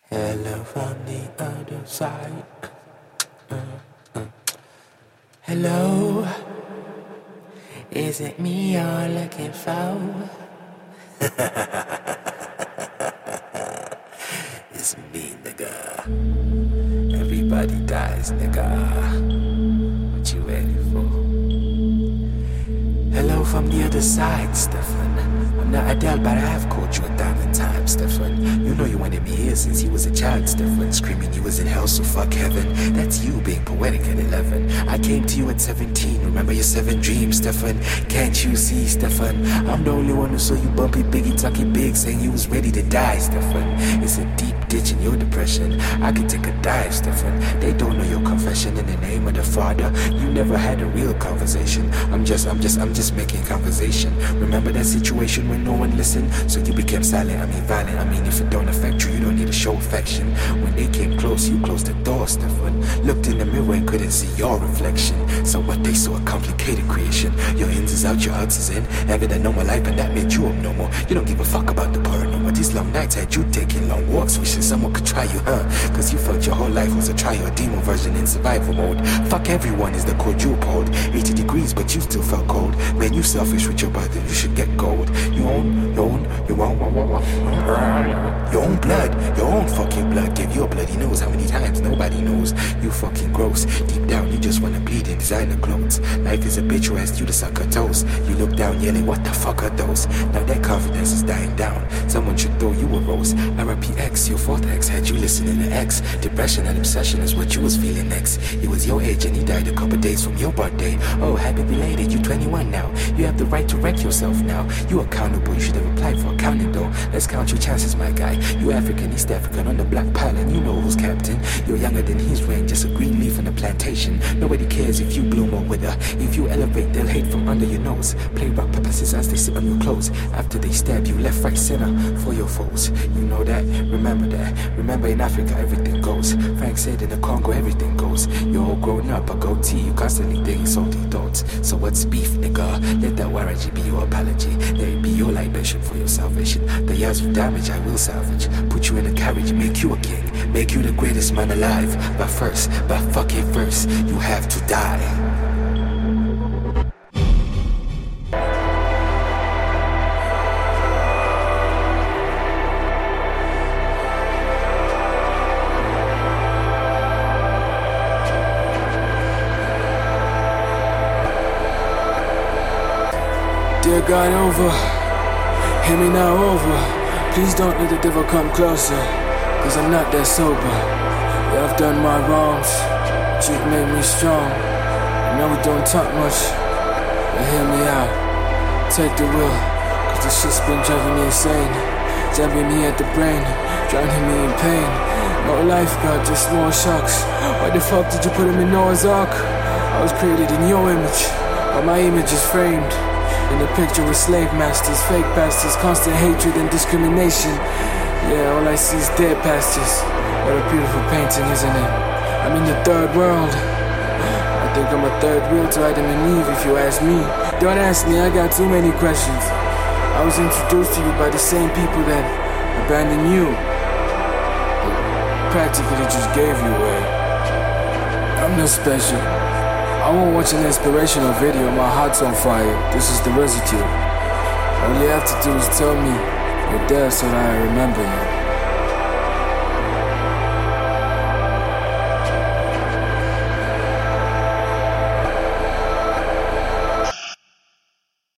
Hello from the other side. Hello, is it me you're looking for? It's me, nigga. Everybody dies, nigga. What you ready for? Hello from the other side, Stefan. I'm not Adele, but I have called you 1,000 times, Stefan. You know you wanted me here since he was a child, Stefan. Screaming you was in hell, so fuck heaven. That's you being poetic at 11. I came to you at 17. Remember your 7 dreams, Stefan? Can't you see, Stefan? I'm the only one who saw you bumpy, biggie, tucky, big, saying you was ready to die, Stefan. It's a deep ditch in your depression. I could take a dive, Stefan. They don't know your confession in the name of the Father. You never had a real conversation. I'm just making conversation. Remember that situation when no one listened? So you became silent, I mean violent. I mean if it don't affect you, you don't need to show affection. When they came close, you closed the door, Stefan. Looked in the mirror and couldn't see your reflection. So what they saw a complicated creation. Your ins is out, your outs is in. Having a normal life and that made you abnormal. You don't give a fuck about the paranormal. These long nights had you taking long walks, wishing someone could try you, Cause you felt your whole life was a try or demo version in survival mode. Fuck everyone is the code you uphold. 80 degrees but you still felt cold. Man, you selfish with your brother, you should get gold. Your own blood, your own fucking blood. Give your bloody nose how many times, nobody knows. You fucking gross, deep down you just wanna bleed in designer clothes. Life is a bitch who asked you to suck her toes. You look down yelling, what the fuck are those? Now that confidence is dying down. Someone should throw you a rose. RIPX, your 4th ex had you listening to X. Depression and obsession is what you was feeling next. He was your age and he died a couple days from your birthday. Oh, happy belated, you 21 now. You have the right to wreck yourself now. You accountable, you should have applied for accounting though. Let's count your chances, my guy. You African, East African on the black pile and you know who's captain. You're younger than his reign, just a green leaf on the plantation. Nobody cares if you bloom or wither. If you elevate, they'll hate from under your nose. Play rock, paper, scissors as they sit on your clothes. After they stab you, left, right, center for your foes. You know that, remember that. Remember in Africa everything goes. Frank said in the Congo everything goes. You're all grown up, a goatee, you constantly thinking salty thoughts. So what's beef, nigga? Let that warranty be your apology. Let it be your libation for your salvation. The years of damage I will salvage. Put you in a carriage, make you a king. Make you the greatest man alive. But fuck it first, you have to die. Dear God, over, hear me now over. Please don't let the devil come closer, cause I'm not that sober. Yeah, I've done my wrongs, but you've made me strong. I know we don't talk much, but hear me out. Take the wheel, cause the shit's been driving me insane. Jabbing me at the brain, drowning me in pain. No lifeguard, just more shocks. Why the fuck did you put him in Noah's Ark? I was created in your image, but my image is framed in the picture with slave masters, fake pastors, constant hatred and discrimination. Yeah, all I see is dead pastures. What a beautiful painting, isn't it? I'm in the third world. I think I'm a third wheel to Adam and Eve, if you ask me. Don't ask me, I got too many questions. I was introduced to you by the same people that abandoned you. Practically just gave you away. I'm not special. I won't watch an inspirational video, my heart's on fire. This is the residue. All you have to do is tell me you're there so that I remember you.